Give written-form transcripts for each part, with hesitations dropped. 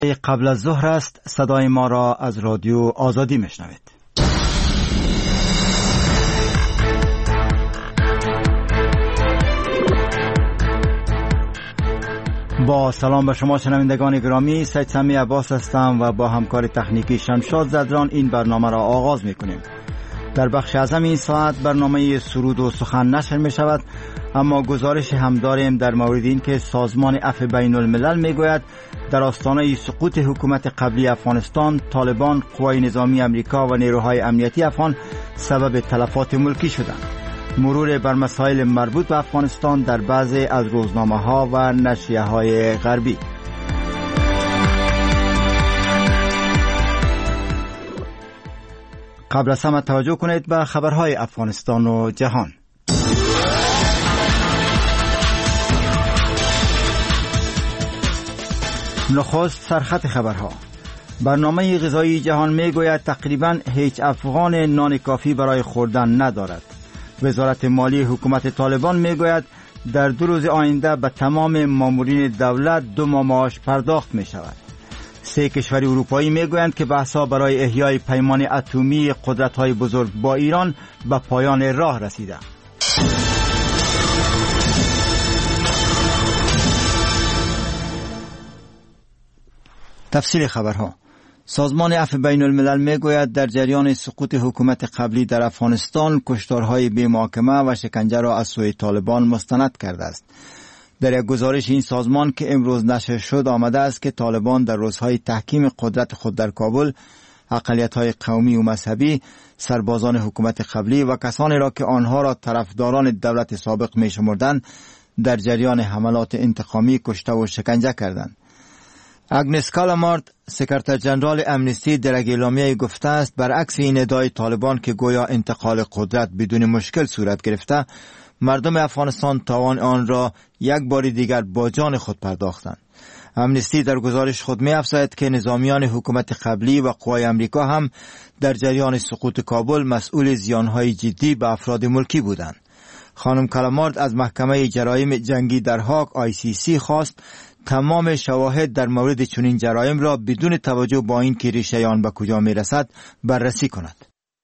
قبل از ظهر است. صدای ما را از رادیو آزادی میشنوید. با سلام به شما شنوندگان گرامی، سید سمی عباس هستم و با همکار تکنیکی شمشاد زدران این برنامه را آغاز میکنیم. در بخش اعظم این ساعت برنامه سرود و سخن نشر می شود، اما گزارش هم داریم در مورد این که سازمان عفو بین الملل می گوید در آستانه سقوط حکومت قبلی افغانستان، طالبان، قوای نظامی امریکا و نیروهای امنیتی افغان سبب تلفات ملکی شدند. مرور بر مسائل مربوط به افغانستان در بعضی از روزنامه‌ها و نشریه‌های غربی. قبل از همه توجه کنید به خبرهای افغانستان و جهان. نخست سرخط خبرها. برنامه غذایی جهان میگوید تقریباً هیچ افغان نان کافی برای خوردن ندارد. وزارت مالی حکومت طالبان میگوید در 2 روز آینده به تمام مامورین دولت 2 ماه معاش پرداخت می شود. 3 کشور اروپایی میگویند که بحث‌ها برای احیای پیمان اتمی قدرت‌های بزرگ با ایران به پایان راه رسیده. تفصیل خبرها. سازمان عفو بین الملل میگوید در جریان سقوط حکومت قبلی در افغانستان کشتارهای بی محاکمه و شکنجه را از سوی طالبان مستند کرده است. در یک گزارش این سازمان که امروز نشر شد آمده است که طالبان در روزهای تحکیم قدرت خود در کابل اقلیت‌های قومی و مذهبی، سربازان حکومت قبلی و کسانی را که آنها را طرفداران دولت سابق می‌شمردند در جریان حملات انتقامی کشته و شکنجه کردند. اگنس کالامارد، سکرتر جنرال امنستی، در اعلامیه گفته است برعکس این ادعای طالبان که گویا انتقال قدرت بدون مشکل صورت گرفته، مردم افغانستان تاوان آن را یک بار دیگر با جان خود پرداختند. امنستی در گزارش خود می‌افزاید که نظامیان حکومت قبلی و قوای امریکا هم در جریان سقوط کابل مسئول زیانهای جدی به افراد ملکی بودند. خانم کالامارد از محکمه جرایم جنگی در هاگ ICC خواست تمام شواهد در مورد چنین جرایم را بدون توجه با این که ریشه آن به کجا می‌رسد بررسی کند.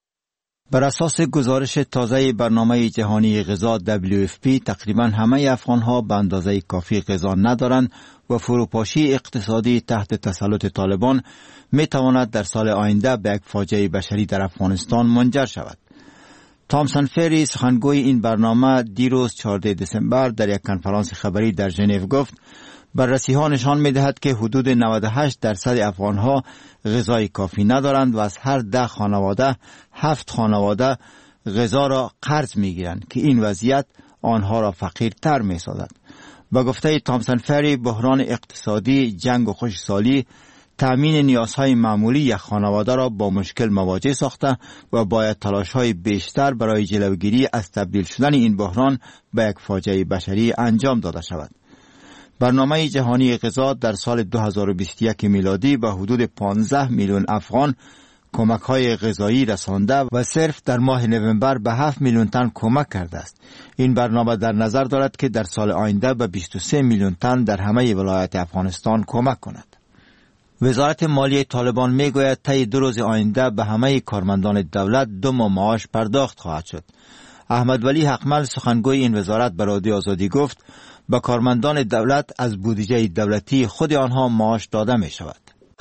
بر اساس گزارش تازه برنامه جهانی غذا WFP تقریبا همه افغان‌ها به اندازه کافی غذا ندارند و فروپاشی اقتصادی تحت تسلط طالبان می‌تواند در سال آینده به یک فاجعه بشری در افغانستان منجر شود. تامسون فری، سخنگوی این برنامه، دیروز 14 دسامبر در یک کنفرانس خبری در ژنو گفت بررسی‌ها نشان می‌دهد که حدود 98% افغان‌ها غذای کافی ندارند و از هر 10 خانواده 7 خانواده غذا را قرض می‌گیرند که این وضعیت آنها را فقیرتر می‌سازد. با گفته تامسون فری، بحران اقتصادی، جنگ و خشکسالی تأمین نیازهای معمولی یک خانواده را با مشکل مواجه ساخته و باید تلاش‌های بیشتر برای جلوگیری از تبدیل شدن این بحران به یک فاجعه بشری انجام داده شود. برنامه جهانی غذا در سال 2021 میلادی به حدود 15 میلیون افغان کمک‌های غذایی رسانده و صرف در ماه نوامبر به 7 میلیون تن کمک کرده است. این برنامه در نظر دارد که در سال آینده به 23 میلیون تن در همه ولایات افغانستان کمک کند. وزارت مالی طالبان میگوید طی 2 روز آینده به همه کارمندان دولت 2 ماه معاش پرداخت خواهد شد. احمد ولی حقمل، سخنگوی این وزارت، به رادیو آزادی گفت به کارمندان دولت از بودجه دولتی خود آنها معاش داده می شود.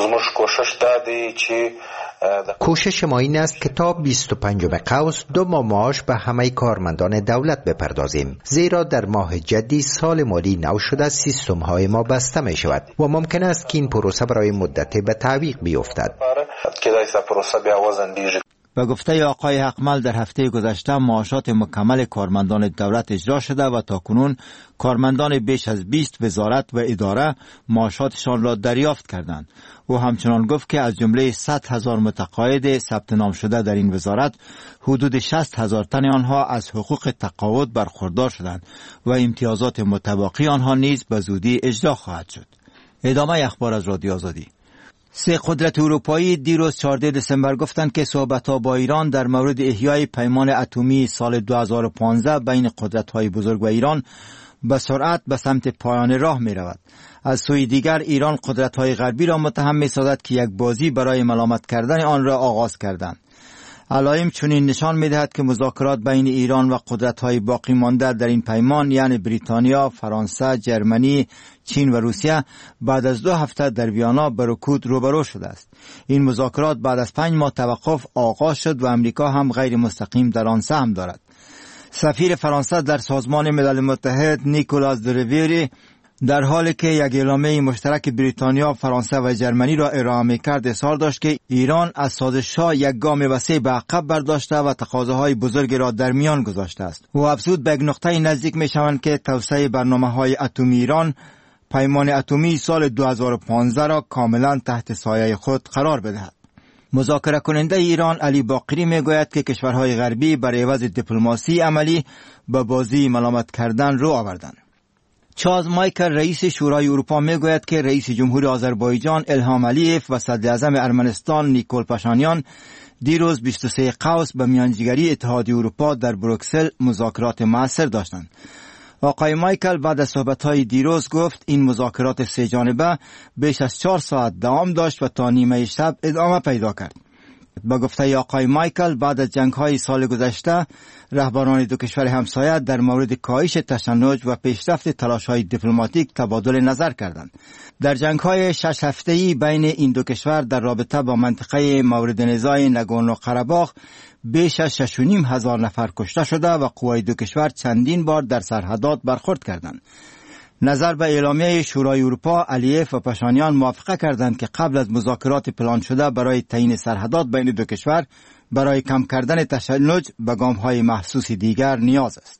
کوشش ما این است که تا 25 قوس 2 ماه معاش به همه کارمندان دولت بپردازیم، زیرا در ماه جدی سال مالی نو شده سیستم های ما بسته می شود و ممکن است که این پروسه برای مدت به تعویق بیفتد. به گفته آقای حقمل در هفته گذشته معاشات مکمل کارمندان دولت اجرا شده و تاکنون کارمندان بیش از 20 وزارت و اداره معاشاتشان را دریافت کردند. او همچنان گفت که از جمله 100,000 متقاعد ثبت نام شده در این وزارت حدود 60,000 تن آنها از حقوق تقاعد برخوردار شدند و امتیازات متباقی آنها نیز به زودی اجرا خواهد شد. ادامه اخبار از رادیو آزادی. 3 قدرت اروپایی دیروز 14 دسامبر گفتند که صحبت‌ها با ایران در مورد احیای پیمان اتمی سال 2015 بین قدرت‌های بزرگ و ایران به سرعت به سمت پایان راه می رود. از سوی دیگر ایران قدرت‌های غربی را متهم می‌سازد که یک بازی برای ملامت کردن آن را آغاز کردند. علائم چنین نشان می‌دهد که مذاکرات بین ایران و قدرت‌های باقی مانده در این پیمان یعنی بریتانیا، فرانسه، جرمنی، چین و روسیه بعد از 2 هفته در ویانا به رکود روبرو شده است. این مذاکرات بعد از 5 ماه توقف آغاز شد و امریکا هم غیر مستقیم در آن سهم دارد. سفیر فرانسه در سازمان ملل متحد نیکولاس درویری در حالی که یک اعلامیه مشترک بریتانیا، فرانسه و جرمنی را ارائه می‌کرد اظهار داشت که ایران از سازش‌ها یک گام وسیع به عقب برداشته و تقاضاهای بزرگ را در میان گذاشته است. او افزود به یک نقطه نزدیک می‌شوند که توسعه برنامه‌های اتمی ایران پیمان اتمی سال 2015 را کاملا تحت سایه خود قرار بدهد. مذاکره کننده ایران علی باقری میگوید که کشورهای غربی بر عوض دیپلماسی عملی به بازی ملامت کردن رو آوردند. چارلز مایکل رئیس شورای اروپا میگوید که رئیس جمهور آذربایجان الهام علیف و صدر اعظم ارمنستان نیکول پاشانیان دیروز 23 قوس به میانجیگری اتحادیه اروپا در بروکسل مذاکرات مؤثر داشتند. آقای مایکل بعد از صحبت‌های دیروز گفت این مذاکرات 3 جانبه بیش از 4 ساعت دوام داشت و تا نیمه شب ادامه پیدا کرد. با گفته آقای مایکل بعد از جنگ‌های سال گذشته رهبران دو کشور همسایه در مورد کاهش تشنج و پیشرفت تلاش‌های دیپلماتیک تبادل نظر کردند. در جنگ‌های 6 هفته‌ای بین این دو کشور در رابطه با منطقه مورد نزاع ناگورنو قره‌باغ بیش از 6,500 نفر کشته شده و قوای دو کشور چندین بار در سرحدات برخورد کردند. نظر به اعلامیه شورای اروپا، علیف و پاشانیان موافقه کردند که قبل از مذاکرات پلان شده برای تعیین سرحدات بین دو کشور برای کم کردن تشنج به گام‌های محسوس دیگر نیاز است.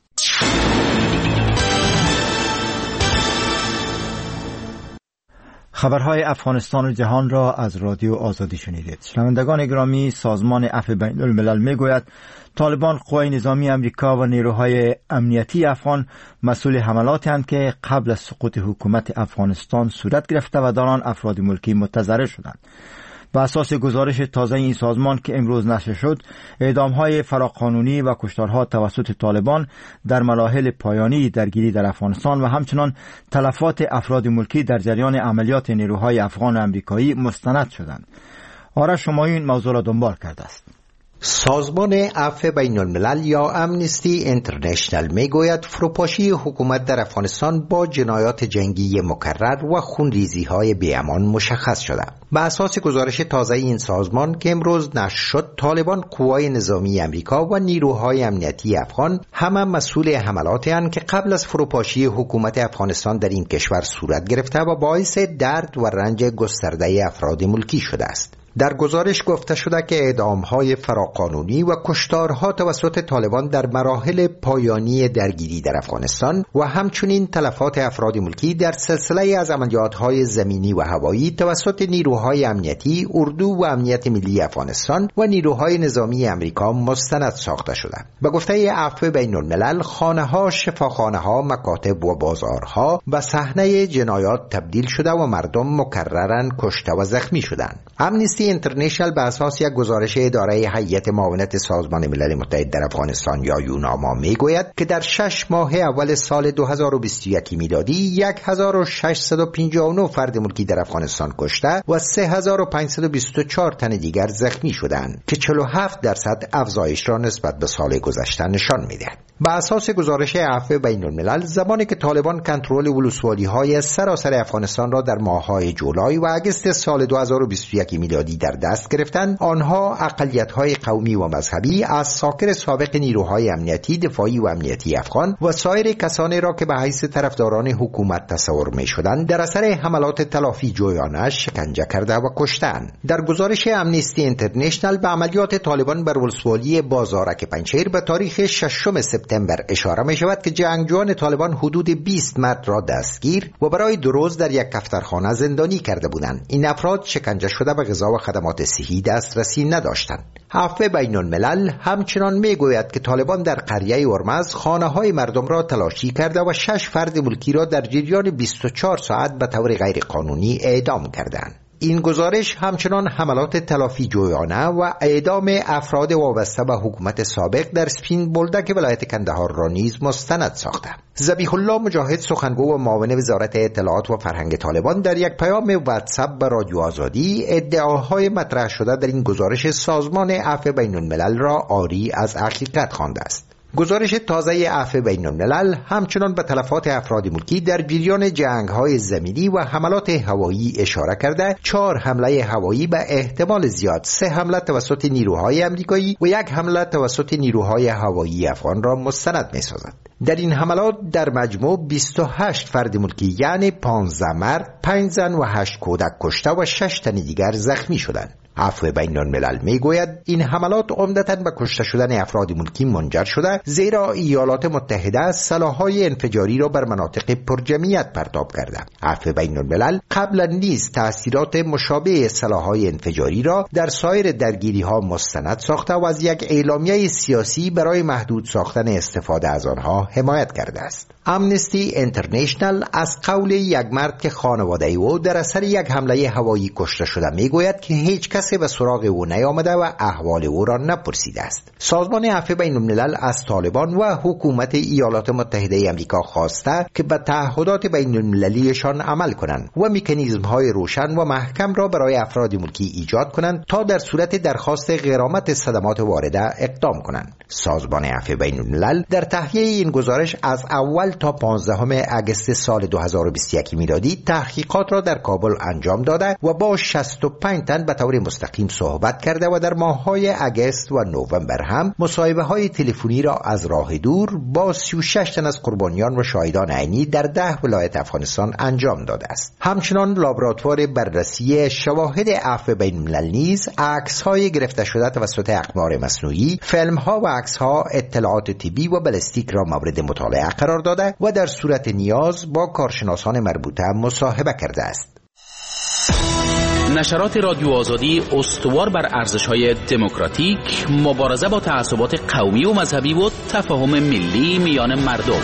خبرهای افغانستان و جهان را از رادیو آزادی شنیدید. شنوندگان گرامی، سازمان عفو بین الملل میگوید طالبان قوای نظامی امریکا و نیروهای امنیتی افغان مسئول حملاتی هستند که قبل از سقوط حکومت افغانستان صورت گرفته و در آن افراد ملکی متضرر شدند. بر اساس گزارش تازه این سازمان که امروز نشر شد، اعدام‌های فراقانونی و کشتارها توسط طالبان در مراحل پایانی درگیری در افغانستان و همچنان تلفات افراد ملکی در جریان عملیات نیروهای افغان و امریکایی مستند شدند. آرش همایون موضوع را دنبال کرده است. سازمان عفو بین الملل یا امنستی اینترنشنل میگوید فروپاشی حکومت در افغانستان با جنایات جنگی مکرر و خونریزی‌های بی‌امان مشخص شده. به اساس گزارش تازه این سازمان که امروز نشر شد، طالبان، قوای نظامی امریکا و نیروهای امنیتی افغان همه مسئول حملاتی هستند که قبل از فروپاشی حکومت افغانستان در این کشور صورت گرفته و باعث درد و رنج گسترده افراد ملکی شده است. در گزارش گفته شده که اعدام‌های فراقانونی و کشتارها توسط طالبان در مراحل پایانی درگیری در افغانستان و همچنین تلفات افراد ملکی در سلسله از عملیات‌های زمینی و هوایی توسط نیروهای امنیتی، اردو و امنیت ملی افغانستان و نیروهای نظامی امریکا مستند ساخته شده. به گفته عفو بین الملل، خانه‌ها، شفاخانه‌ها، مکاتب و بازارها به صحنه جنایات تبدیل شده و مردم مکرراً کشته و زخمی شدند. امنستی اینترنشنل به اساس یک گزارش اداره هیئت معاونت سازمان ملل متحد در افغانستان یا یوناما میگوید که در 6 ماه اول سال 2021 میلادی 1659 فرد ملکی در افغانستان کشته و 3524 تن دیگر زخمی شدند که 47% افزایش را نسبت به سال گذشته نشان میدهد. به اساس گزارش عفو بین الملل، زمانی که طالبان کنترل ولسوالی‌های سراسر افغانستان را در ماه‌های جولای و اگست سال 2021 میلادی در دست گرفتند، آنها اقلیت‌های قومی و مذهبی، از ساکر سابق نیروهای امنیتی، دفاعی و امنیتی افغان و سایر کسانی را که به حیث طرفداران حکومت تصور می‌شدند در اثر حملات تلافی جویانه شکنجه کرده و کشتند. در گزارش امنستی اینترنشنل به عملیات طالبان بر ولسوالی بازارک پنجشیر به تاریخ 6 سپتامبر اشاره می‌شود که جنگجویان طالبان حدود 20 مرد را دستگیر و برای 2 روز در یک کفترخانه زندانی کرده بودند. این افراد شکنجه شده به غذا و خدمات صحی دسترسی نداشتند. عفو بین الملل همچنان میگوید که طالبان در قریه ارمز خانه‌های مردم را تلاشی کرده و 6 فرد ملکی را در جریان 24 ساعت به طور غیر قانونی اعدام کردند. این گزارش همچنان حملات تلافی جویانه و اعدام افراد وابسته به حکومت سابق در سپین بولدک ولایت کندهار را نیز مستند ساخته. ذبیح الله مجاهد، سخنگو و معاون وزارت اطلاعات و فرهنگ طالبان، در یک پیام واتساپ به رادیو آزادی ادعاهای مطرح شده در این گزارش سازمان عفو بین الملل را عاری از حقیقت خوانده است. گزارش تازه عفو بین الملل همچنان به تلفات افراد ملکی در جریان جنگ‌های زمینی و حملات هوایی اشاره کرده 4 حمله هوایی به احتمال زیاد 3 حمله توسط نیروهای امریکایی و 1 حمله توسط نیروهای هوایی افغان را مستند می‌سازد. در این حملات در مجموع 28 فرد ملکی یعنی 15 مرد، 5 زن و 8 کودک کشته و 6 تن دیگر زخمی شدند. عفو بین الملل میگوید این حملات عمدتاً به کشته شدن افراد ملکی منجر شده، زیرا ایالات متحده سلاح‌های انفجاری را بر مناطق پرجمعیت پرتاب کرده. عفو بین الملل قبلا نیز تأثیرات مشابه سلاح‌های انفجاری را در سایر درگیری‌ها مستند ساخته و از یک اعلامیه سیاسی برای محدود ساختن استفاده از آنها حمایت کرده است. امنستی اینترنشنل از قول یک مرد که خانواده او در اثر یک حمله هوایی کشته شده میگوید که هیچ کسی به سراغ او نیامده و احوال او را نپرسیده است. سازمان عفو بین الملل از طالبان و حکومت ایالات متحده آمریکا خواسته که به تعهدات بین المللیشان عمل کنند و مکانیزم‌های روشن و محکم را برای افراد ملکی ایجاد کنند تا در صورت درخواست غرامت صدمات وارده اقدام کنند. سازمان عفو بین الملل در تهیه این گزارش از اول تا 15 اگست سال 2021 میلادی تحقیقات را در کابل انجام داده و با 65 تن به طور مستقیم صحبت کرده و در ماه‌های اگست و نوامبر هم مصاحبه‌های تلفنی را از راه دور با 36 تن از قربانیان و شاهدان عینی در 10 ولایت افغانستان انجام داده است. همچنان لابراتوار بررسی شواهد عفو بین الملل نیز عکس‌های گرفته شده توسط اقمار مصنوعی، فیلم‌ها و عکس‌ها، اطلاعات طبی و بالستیک را مورد مطالعه قرار داده و در صورت نیاز با کارشناسان مربوطه مصاحبه کرده است. نشرات رادیو آزادی استوار بر ارزش‌های دموکراتیک، مبارزه با تعصبات قومی و مذهبی و تفاهم ملی میان مردم.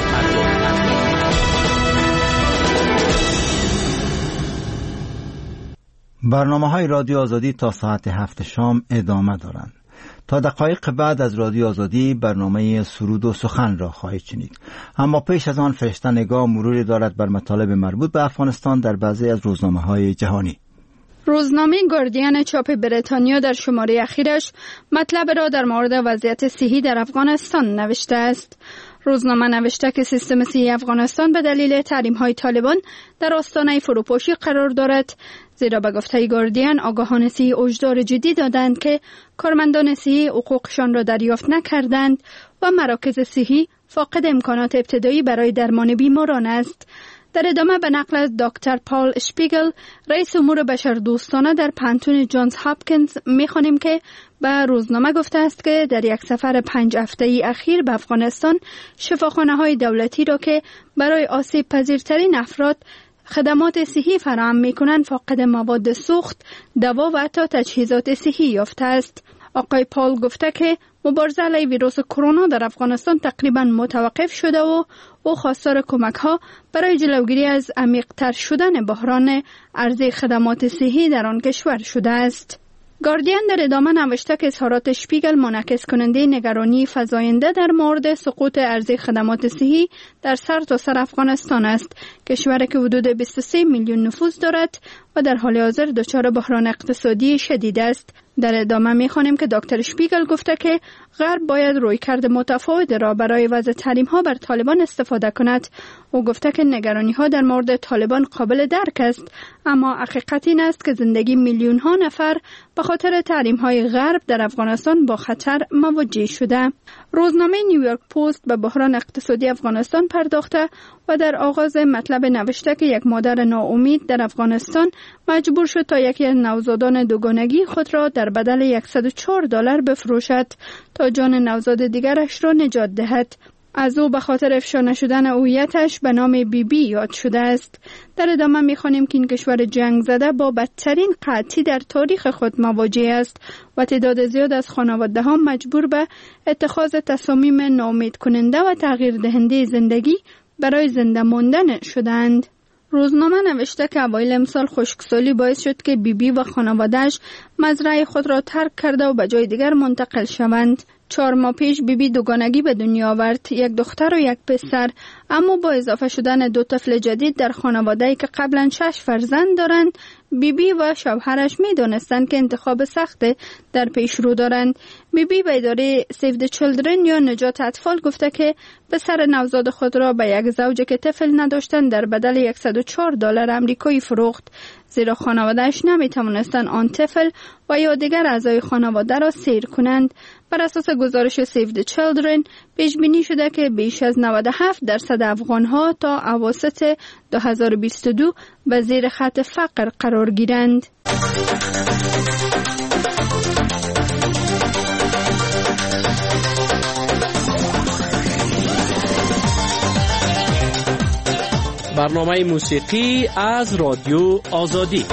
برنامه‌های رادیو آزادی تا ساعت 7 شام ادامه دارند. تا دقایق بعد از رادیو آزادی برنامه سرود و سخن را خواهید شنید. اما پیش از آن فرشته نگاه مروری دارد بر مطالب مربوط به افغانستان در بعضی از روزنامه‌های جهانی. روزنامه گاردین چاپ بریتانیا در شماره اخیرش مطلب را در مورد وضعیت صحی در افغانستان نوشته است. روزنامه نوشته که سیستم صحی افغانستان به دلیل تحریم‌های طالبان در آستانه فروپاشی قرار دارد، زیرا به گفته گاردین آگاهان صحی هشدار جدی دادند که کارمندان صحی حقوقشان را دریافت نکردند و مراکز صحی فاقد امکانات ابتدایی برای درمان بیماران است. در ادامه به نقل از دکتر پال اشپیگل، رئیس امور بشردوستانه در پانتون جانز هاپکینز، می‌خوانیم که به روزنامه گفته است که در یک سفر 5 هفته‌ای اخیر به افغانستان، شفاخانه‌های دولتی را که برای آسیب پذیرترین افراد خدمات صحی فراهم می‌کنند فاقد مواد سوخت، دوا و حتی تجهیزات صحی یافته است. آقای پال گفته که مبارزه علیه ویروس کرونا در افغانستان تقریباً متوقف شده و او خواستار کمک‌ها برای جلوگیری از عمیق‌تر شدن بحران عرضه خدمات صحی در آن کشور شده است. گاردین در ادامه نوشته که اظهارات اشپیگل منعکس کننده نگرانی فزاینده در مورد سقوط عرضه خدمات صحی در سرتاسر افغانستان است، کشوری که حدود 23 میلیون نفوس دارد و در حال حاضر دچار بحران اقتصادی شدید است. در ادامه می‌خوانیم که دکتر اشپیگل گفته که غرب باید رویکرد متفاوت را برای وضع تحریم‌ها بر طالبان استفاده کند. او گفته که نگرانی‌ها در مورد طالبان قابل درک است، اما حقیقت این است که زندگی میلیون‌ها نفر به خاطر تحریم‌های غرب در افغانستان با خطر مواجه شده. روزنامه نیویورک پست به بحران اقتصادی افغانستان پرداخته و در آغاز مطلب نوشته که یک مادر ناامید در افغانستان مجبور شد تا یکی از نوزادان دوگانگی خود را در بدل $104 بفروشد تا جان نوزاد دیگرش را نجات دهد. از او به خاطر افشا نشدن هویتش به نام بی یاد شده است. در ادامه می‌خوانیم که این کشور جنگ زده با بدترین قحطی در تاریخ خود مواجه است و تعداد زیاد از خانواده‌ها مجبور به اتخاذ تصامیم ناامید کننده و تغییر دهنده زندگی برای زنده ماندن شدند. روزنامه نوشته که اوایل امسال خشکسالی باعث شد که بیبی و خانواده‌اش مزرعه خود را ترک کرده و به جای دیگر منتقل شوند. 4 ماه پیش بیبی دوگانگی به دنیا آورد، 1 دختر و 1 پسر، اما با اضافه شدن 2 طفل جدید در خانواده‌ای که قبلا 6 فرزند دارند، بیبی و شوهرش می دانستند که انتخاب سخت در پیش رو دارند. بیبی به اداره سیو د چیلدرن یا نجات اطفال گفته که پسر نوزاد خود را به یک زوجی که طفل نداشتند در بدل $104 آمریکایی فروخت، زیرا خانواده‌اش نمی توانستند آن طفل و یا دیگر اعضای خانواده را سیر کنند. بر اساس گزارش سیو د چیلدرن پیش بینی شده که بیش از 97% افغان‌ها تا اواسط 2022 به زیر خط فقر قرار گیرند. برنامه موسیقی از رادیو آزادی.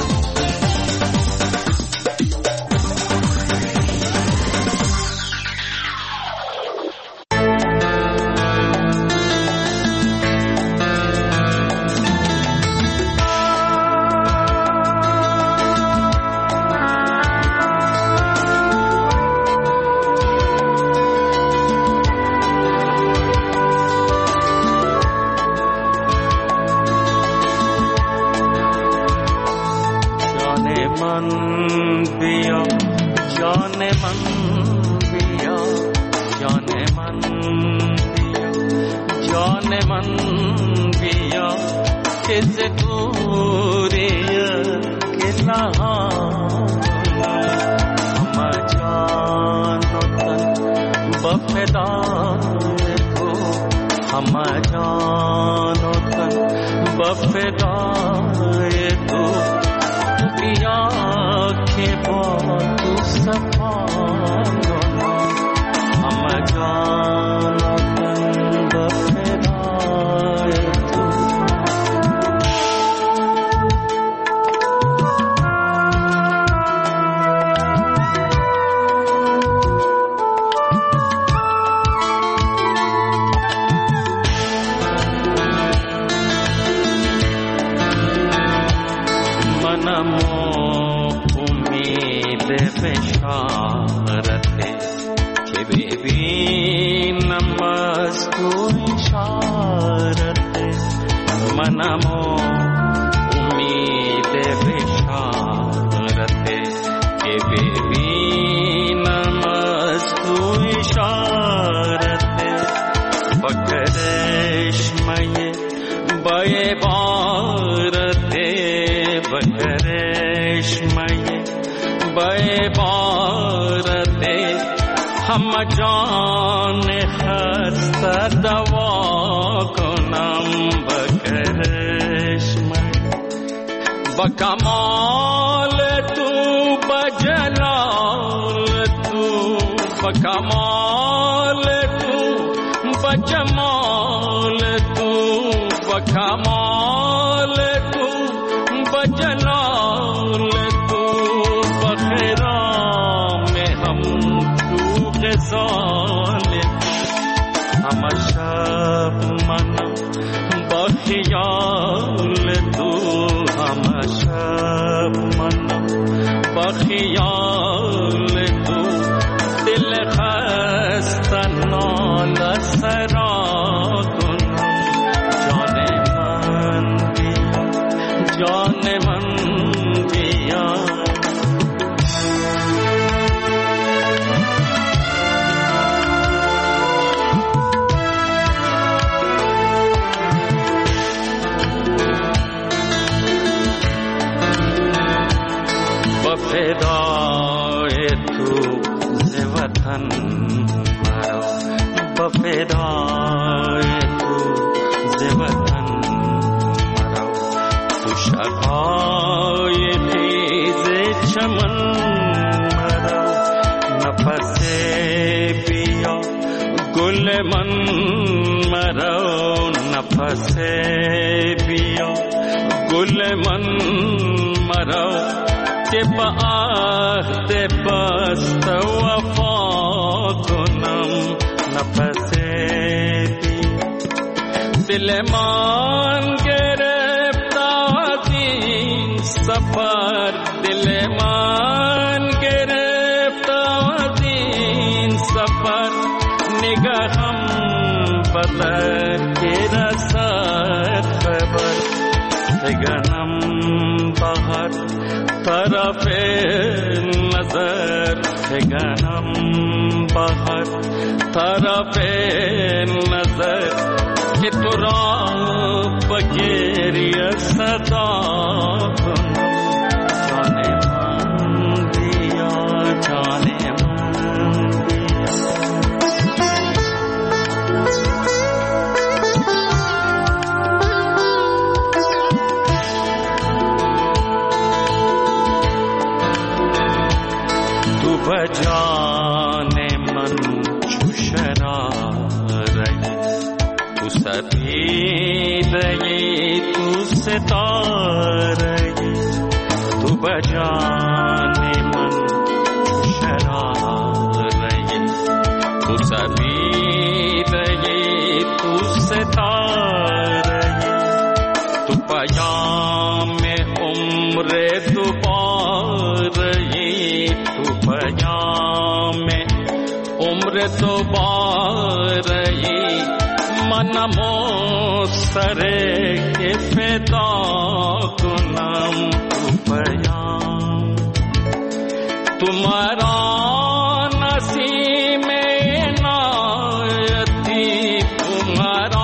دل من گرفتار शगनम बहर तरफ नजर कि तुरा बगेरिय सदा जाने मन दिया जाने बजाने मन छुशरा रही तू सभी रही तू सितारही तू बजाने मन छुशरा रही तू सभी रही तू सितारही तू पयाम में उम्र दुबारही तू पयाम में उम्र दुबारही मन मोसरे के फिदा गुनाम तू पयाम तुम्हारा नसीब में नायती तुम्हारा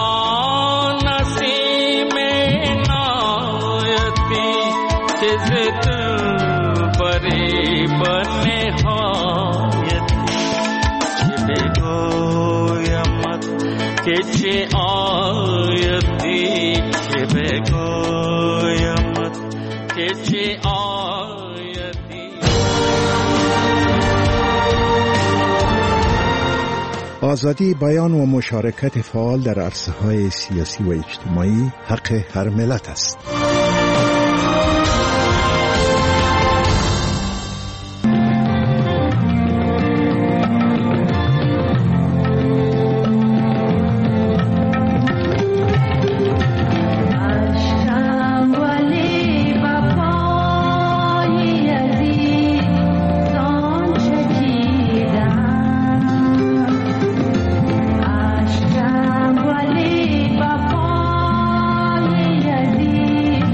नसीब में नायती जिद बरी बने हायती गोयमत किछि आयती गोयमत किछि आयती। آزادی بیان و مشارکت فعال در عرصه‌های سیاسی و اجتماعی حق هر ملت است. Ashram wali bapa yadi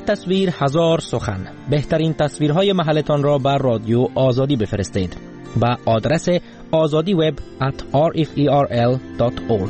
تصویر 1000 سخن. بهترین تصویرهای محلتان را بر رادیو آزادی بفرستید با آدرس azadiweb@rferl.org.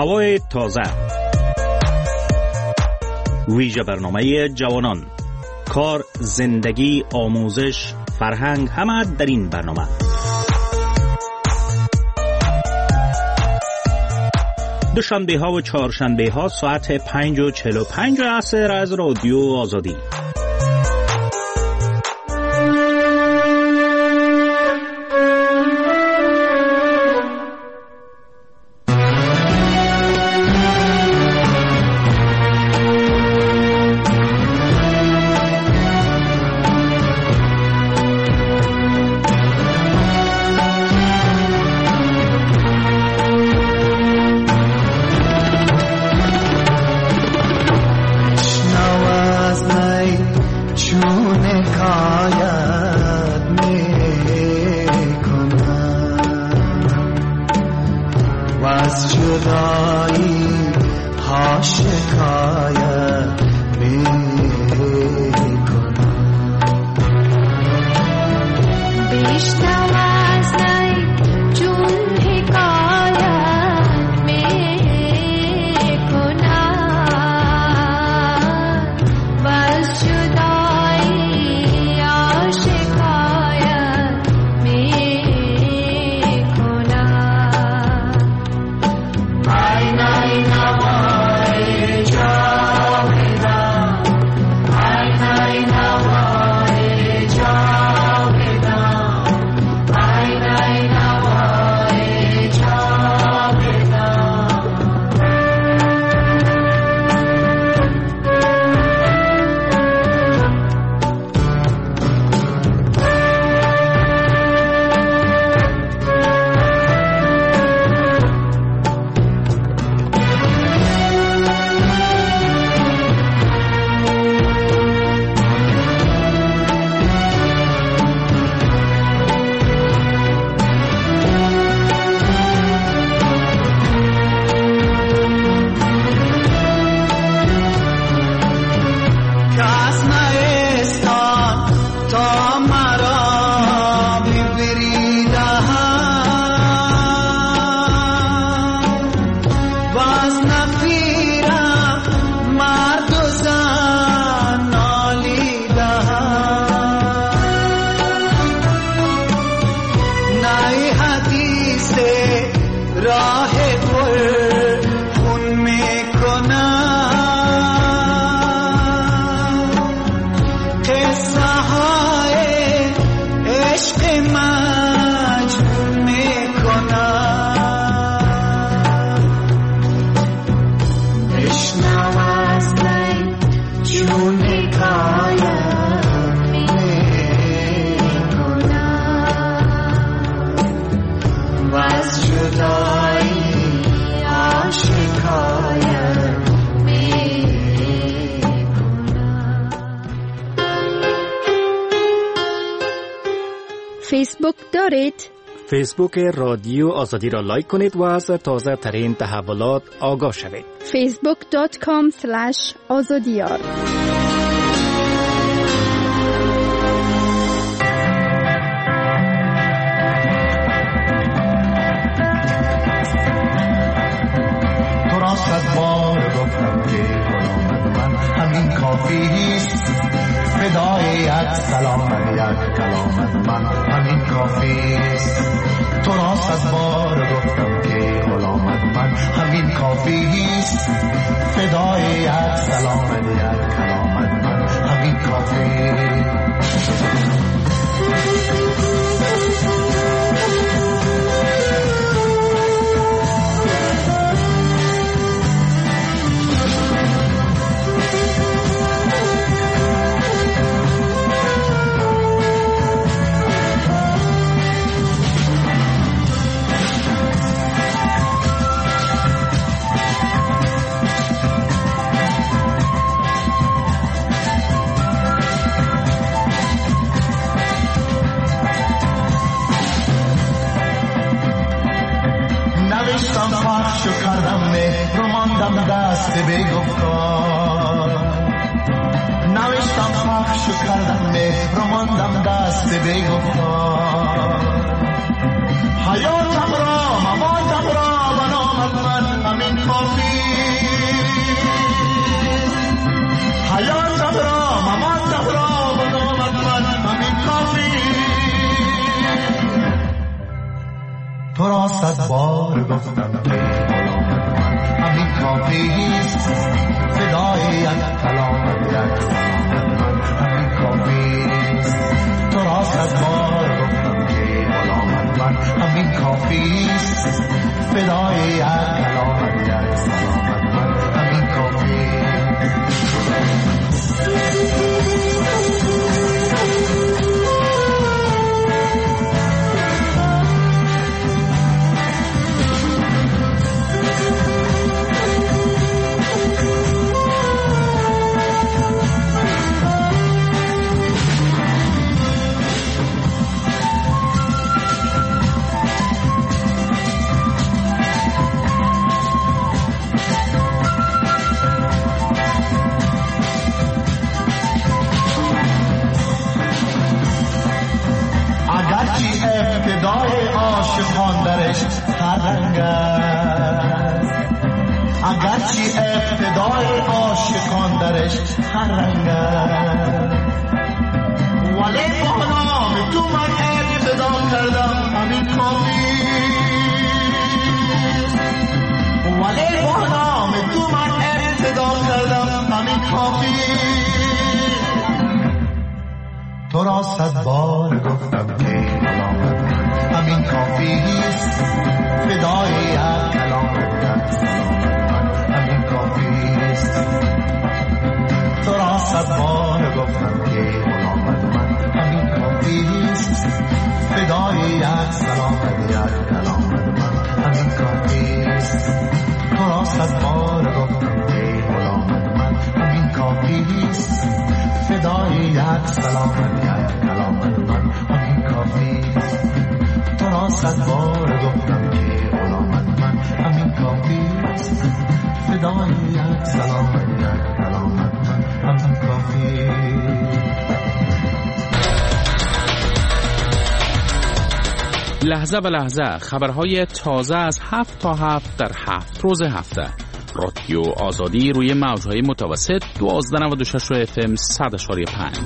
هوای تازه، ویژه برنامه جوانان، کار، زندگی، آموزش، فرهنگ، همه در این برنامه. دوشنبه ها و چهارشنبه ها ساعت 5:45 عصر از رادیو آزادی. فیسبوک دارید؟ فیسبوک رادیو آزادی را لایک کنید و از تازه ترین تحولات آگاه شوید. facebook.com/azadiyar. تو را صد بار گفتم که من همین کافیست، فدای یک سلام یک کلامت من همین کافیست. تو را صد بار گفتم که غلامت من همین کافیست، فدای یک سلام یک کلامت من همین کافیست. پخشو کردم مهر و ماندم دست بگفتار، نوشتم پخشو کردم مهر و ماندم دست بگفتار. حیاتم را مماتم را بنامت من همین کافی صد بار گفتم که غلامت من همین کافیست فدای یک کلامت یک کلامت من همین کافیست تو را صد بار گفتم که غلامت من همین کافیست فدای یک کلامت یک کلامت من همین کافیست ابتدای عاشقان درش هر رنگ است اگرچه ابتدای عاشقان درش هر رنگ است ولی با نام تو من ابتدا کردم همین کافی ولی با نام تو من ابتدا کردم همین کافی تو را صد بار گفتم که همین کافیست فدای یک کلامت همین کافیست تو را صد بار گفتم که غلامت من همین کافیست فدای یک سلامت یک کلامت من همین کافیست تو را صد بار گفتم که غلامت من همین کافیست فدای یک سلامت یک کلامت من همین کافیست تو را صد بار گفتم که غلامت من همین کافیست فدای یک سلامت یک کلامت من همین کافیست لحظه به لحظه خبرهای تازه از 7 تا 7 در 7 روز هفته. رادیو آزادی روی موجهای متوسط 1296 FM 100.5.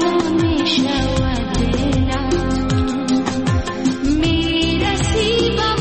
Mera si ba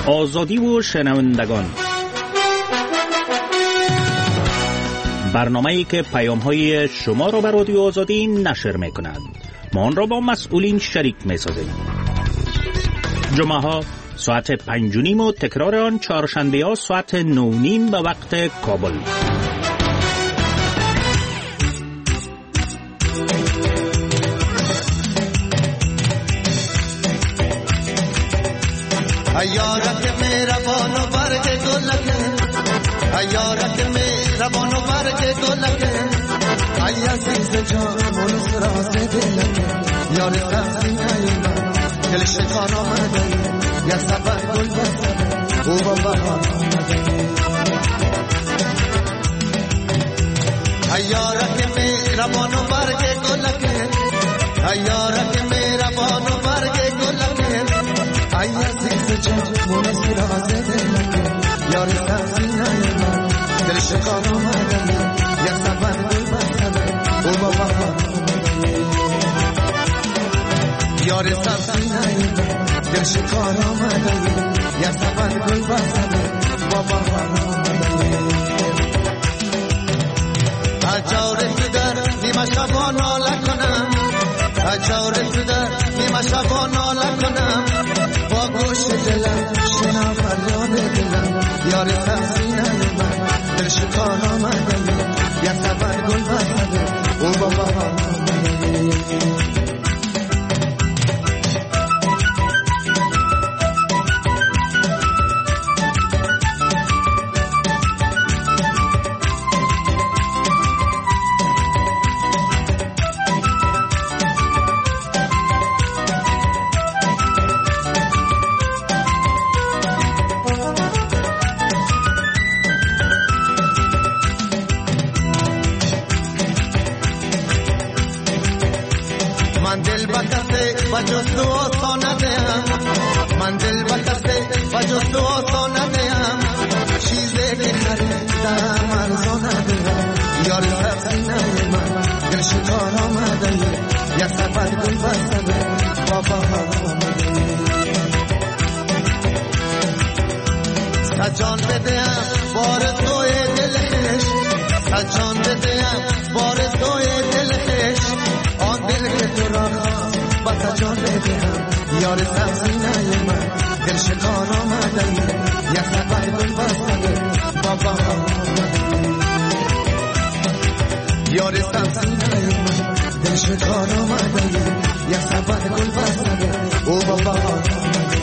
آزادی و شنوندگان، برنامه‌ای که پیام‌های شما را به رادیو آزادی نشر می‌کند. ما آن را با مسئولین شریک می‌سازیم. جمعه‌ها ساعت 5:30 و تکرار آن چهارشنبه‌ها ساعت 9:30 به وقت کابل. ایارت مهربان و برگ گلکه، ایارت مهربان و برگ گلکه، ای عزیز جان و راز دلکه، یار تحسینه من دل شکار آمده، یا سبر گل بسته او با بهار آمده. ایارت مهربان و برگ گلکه، ایارت مهربان و برگ گلکه، ای عزیز جان و راز دلکه، یار تحسینه من دل شکار آمده، یا سبر گل بسته او با بهار آمده. یار تحسینه من دل شکار آمده، یا سبر گل بسته با بهار آمده. اجار تو در نیمه شبا ناله کنم، اجار تو در نیمه شبا ناله کنم، با گوش دلم شنم فریاد دلم، یار تحسینه من دل شکار آمده، یا سبر گل بسته او با بهار آمده. من دل بکسته و جز تو آسان ندیم، من دل بکسته و جز تو آسان ندیم، چیزی که خریدم ارزان ندیم، یار تحسینه من دل شکار آمده، یا سبر گل بسته با بهار آمده. سجان بدیم بار توی دلش، سجان بدیم بار توی دلش، آن دل که تو را بس جان بدهم، یار تحسینه من دل شکار آمده، یا سبر گل بسته با بهار آمده. یار تحسینه من دل شکار آمده، یا سبر گل بسته او با بهار آمده.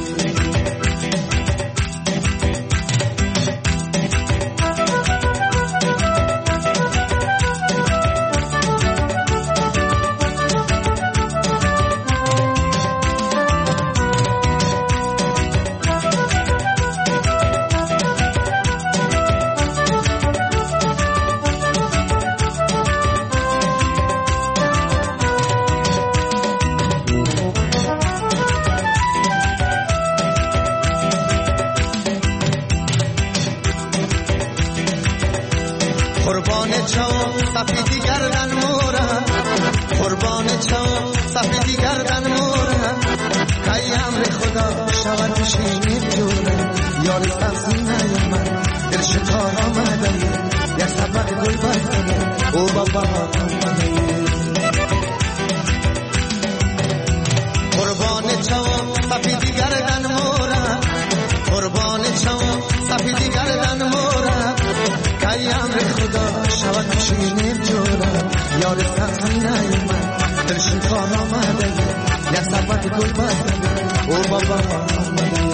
قربان چاو سفیدی گردن مورم، قربان چاو سفیدی گردن مورم، ای امر خدا شود بشینیم جورم، یار تحسینه من دل شکار آمده، یا سبر گل بسته او با بهار آمده. قربان چاو سفیدی گردن مورم، قربان چاو سفیدی گردن مورم، ای امر خدا شود بشینیم جورم، یار تحسینه من دل شکار آمده، یا سبر گل بسته او با بهار آمده.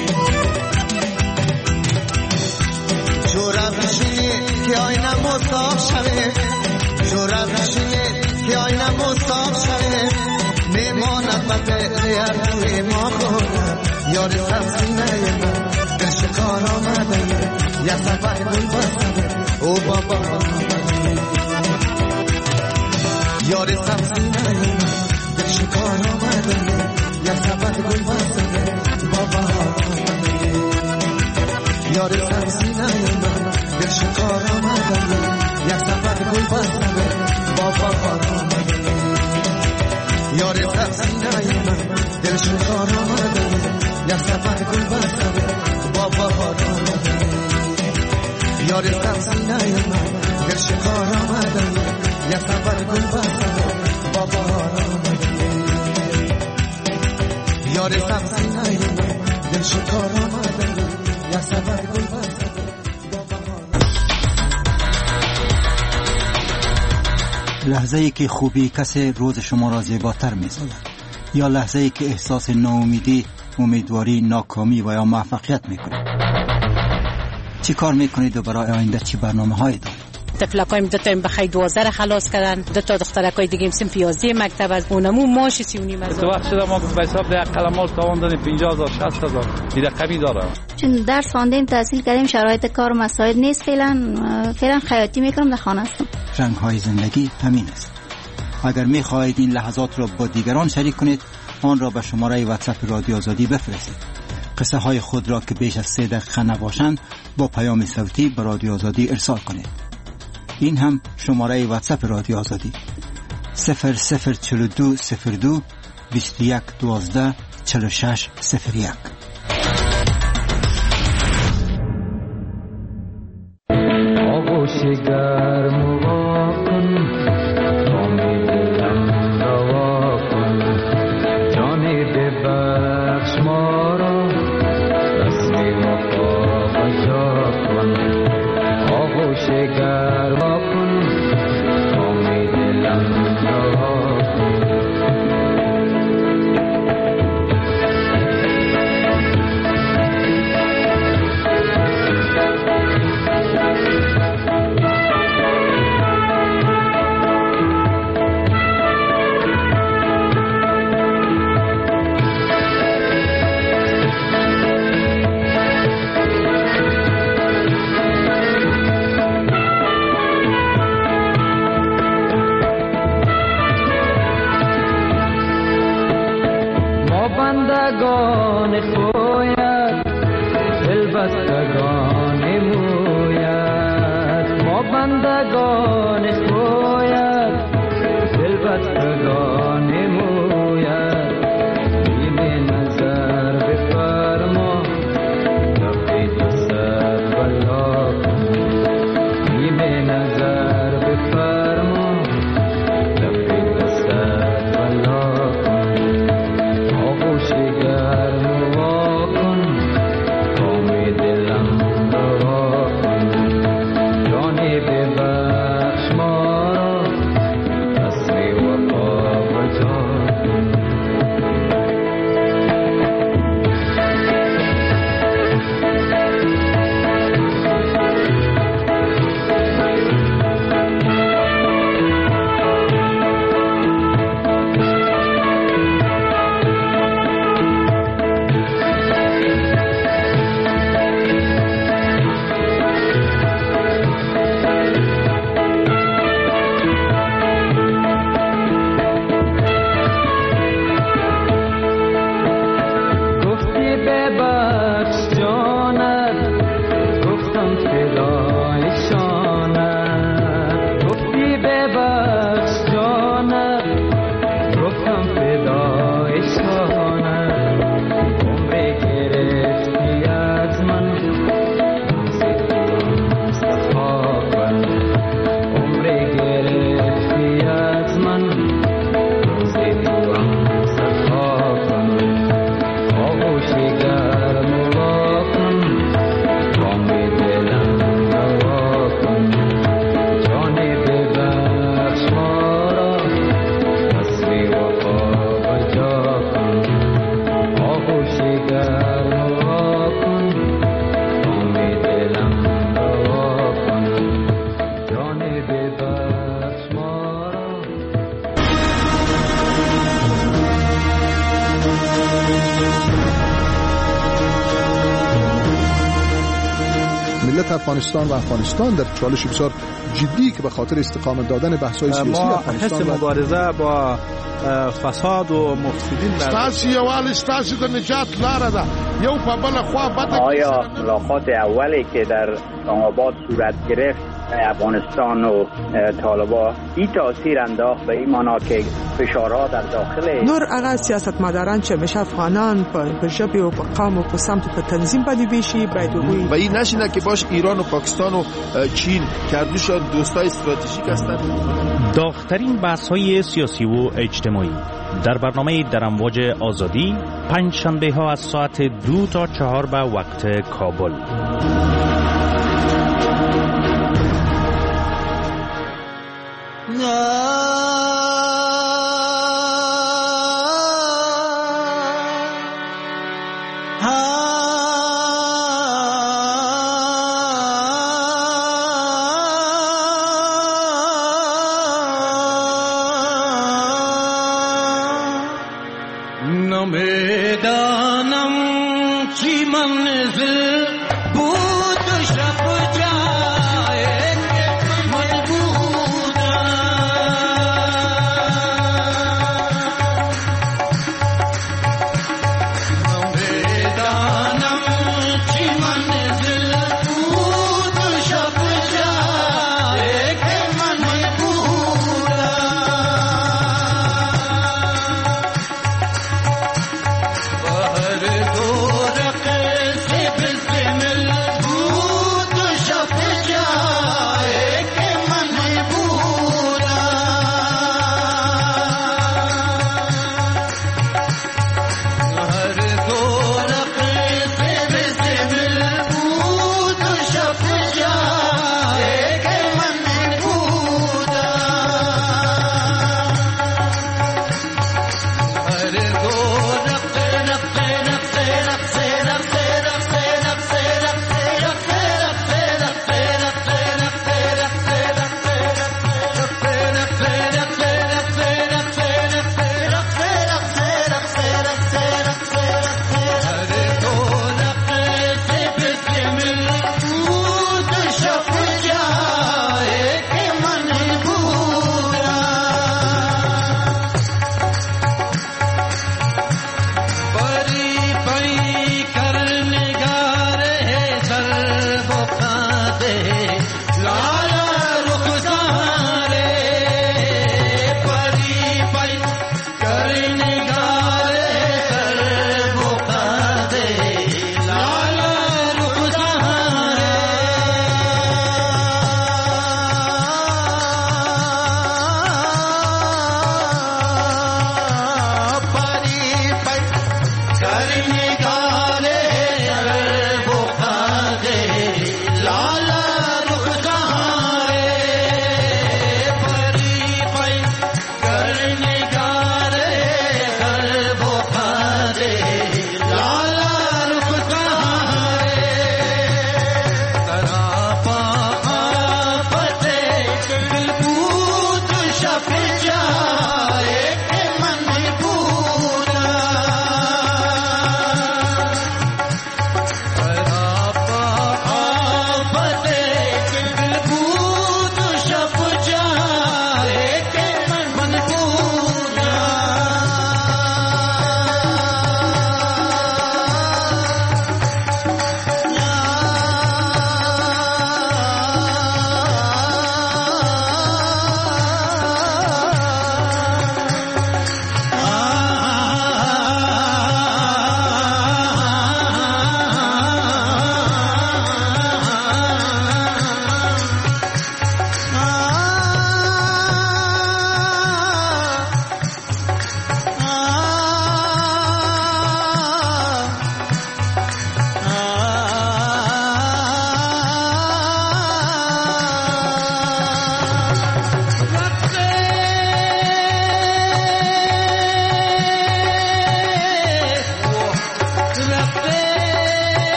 جورم بشینی که آینه مصاب شوه، جورم بشینی که آینه مصاب شوه، میماند بطه هر توی ما خورم، یار تحسینه من دل شکار آمده، یا سبر گل بسته او با بهار آمده. یار تحسینه من دل شکار آمده، یا سبر گل بسته با بهار آمده. یار تحسینه من دل شکار آمده، یا سبر گل بسته با بهار آمده. یار تحسینه من دل شکار آمده، یا سبر گل بسته یار سبزینه من در شکار آمدم یا سفر گل بستم با بهار آمدم یار سبزینه من در شکار آمدم یا سفر گل بستم با بهار. لحظه ای که خوبی کسی روز شما را زیباتر می سازد یا لحظه ای که احساس ناامیدی، امیدواری، ناکامی و یا موفقیت می کنید. چی کار می کنید و برای آینده چی برنامه هایی دارید؟ تفلکایم دو تا بخیر 12 خلاص کردن، دو تا دخترکای دیگه صنف 11 مکتب از اونمو ماش 39 هزار. تو وقت شده ما به حساب ده قلمال تاوان 50000 60000 دیگه کمی داره. چون درس خواندیم تحصیل کردیم شرایط کار مساعد نیست فعلا خیاطی میکنم در خانه هستم. رنگ های زندگی همین است. اگر می خواهید این لحظات را با دیگران شریک کنید آن را به شماره واتساپ رادیو آزادی بفرستید. قصه های خود را که بیش از 3 دقیقه نباشند با پیام صوتی به رادیو آزادی ارسال کنید. این هم شماره واتساپ رادیو آزادی 0042 02 21 12 46 01. آغوش گرم و واکن امید دلم روا کن جانی ببخش ما را رسمی وفا بجا کن آغوش گرم واکن امید دلم روا کن بندگان خویت دل بستگان مویت ما بندگان خویت دل بستگان مویت بیم نظر بفرما رفی دستت بلا کن بیم نظر بفرما رفی دستت بلا کن آغوش گرم واکن امید دلم روا کن جانی ببخش ما را رسمی وفا بجا کن افغانستان و افغانستان در چالش بسیار جدی که به خاطر استقامت دادن بحث‌های سیاسی افغانستان حس مبارزه با فساد و مفسدین استاسی یوال استاسی د نجات لاره ده یو په بل خوا بده. آیا ملاقات اولی که در اسلام آباد صورت گرفت افغانستان و طالبان این تاثیر انداخت به این معنا که فشارها در داخل نور هغه سیاستمداران چې مشه افغانان په ژبې او په قوم او په سمت په تنظیم باندې ویشي باید و این نشینه که باش ایران و پاکستان و چین کردوشان دوستای استراتژیک هستند. داغ‌ترین بحث‌های سیاسی و اجتماعی در برنامه در امواج آزادی پنج شنبه ها از ساعت 2 تا 4 به وقت کابل. نمیدانم چی منزل